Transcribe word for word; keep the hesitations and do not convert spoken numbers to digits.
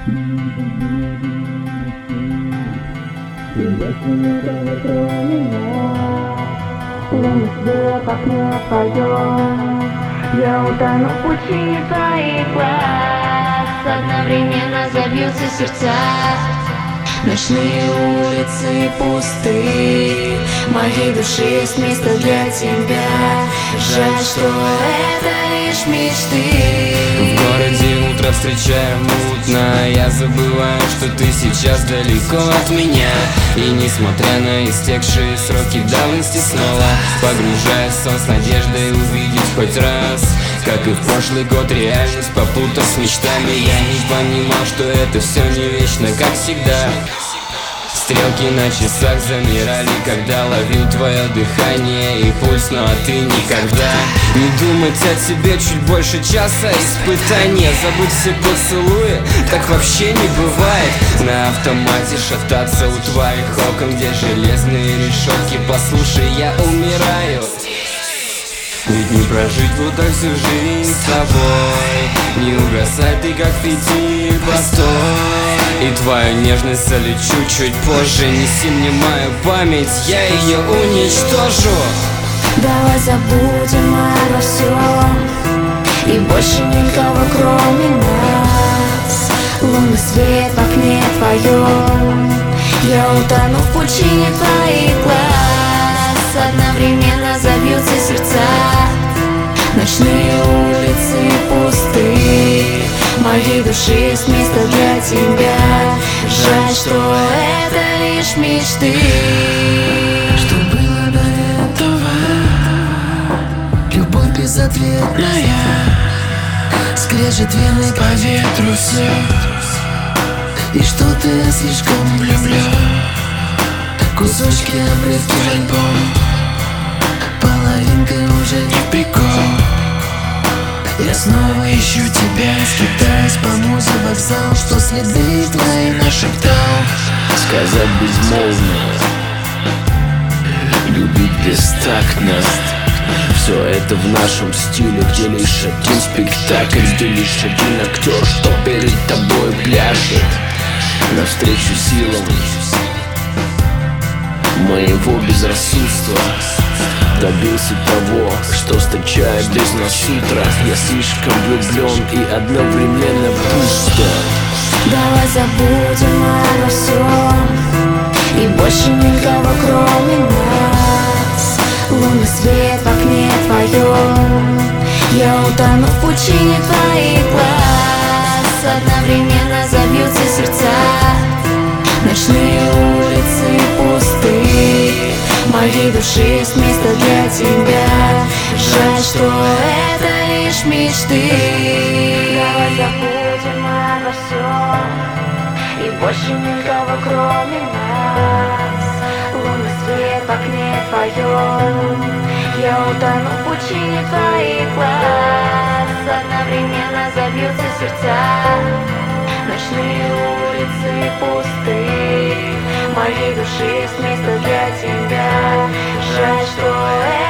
И больше никого кроме меня. Лунный свет в окне твоем. Я утону в пучине твоих глаз. Одновременно забьются сердца. Ночные улицы пусты. Моей душе есть место для тебя. Жаль, что это лишь мечты. В городе утро встречаю мутно. Я забываю, что ты сейчас далеко от меня. И несмотря на истекшие сроки давности, снова погружаясь в сон с надеждой увидеть хоть раз, как и в прошлый год, реальность попутав с мечтами. Я не понимал, что это все не вечно, как всегда. Стрелки на часах замирали, когда ловил твое дыхание и пульс, но а ты никогда. Не думать о тебе чуть больше часа испытания. Забыть все поцелуи, так вообще не бывает. На автомате шататься у твоих окон, где железные решетки. Послушай, я умираю. Ведь не прожить вот так всю жизнь с тобой. Не угасай ты, как фитиль, постой. И твою нежность залечу чуть позже. Неси мне мою память, я ее уничтожу. Давай забудем обо всем. И больше никого кроме нас. Лунный свет в окне твоем. Я утону в пучине твоих глаз. Одновременно забьются сердца. Ночные улицы пусты. Моей душе есть место для тебя. Жаль, что это лишь мечты. Что было до этого? Любовь безответная. Скрежет вены по ветру все. И что-то я слишком люблю. Кусочки, обрывки в альбом. Половинка уже не прикол. Я снова ищу тебя, скитаясь по музе вокзал, что следы твои нашептал. Сказать безмолвно, любить бестактно. Все это в нашем стиле, где лишь один спектакль, где лишь один актер, что перед тобой пляшет навстречу силам моего безрассудства. Добился того, что встречает без нас утро. Я слишком влюблен и одновременно пусто. Давай забудем обо всем. И больше никого кроме нас. Лунный свет в окне твоем. Я утону в пучине твоих глаз. Одновременно забьются сердца. Ночные улицы пусты. Моей душе есть место для тебя. Жаль, что это лишь мечты. Давай забудем обо всем. И больше никого кроме нас. Лунный свет в окне твоем. Я утону в пучине твоих глаз. Одновременно забьются сердца. Ночные улицы пусты. Моей душе есть место для тебя. Жаль, что это